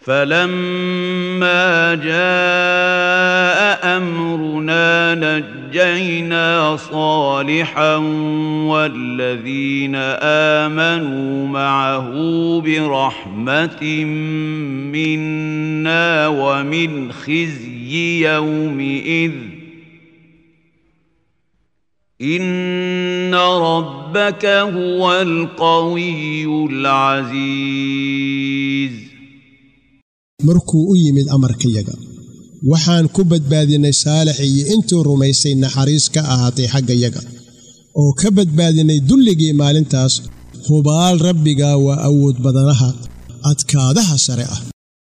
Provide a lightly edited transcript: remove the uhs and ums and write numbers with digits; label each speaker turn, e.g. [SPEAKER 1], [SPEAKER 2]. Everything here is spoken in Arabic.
[SPEAKER 1] فلما جاء أمرنا نجينا صالحا والذين آمنوا معه برحمة منا ومن خزي يومئذ إن ربك هو القوي العزيز.
[SPEAKER 2] markuu u yimid amarkayaga waxaan ku badbaadinay Saalix iyo intuu rumaysay naxariis ka ahaatay xaggayaga oo ka badbaadinay dulligii maalintaas hubaal rabbiga waa awood badanaha adkaadaha sare ah.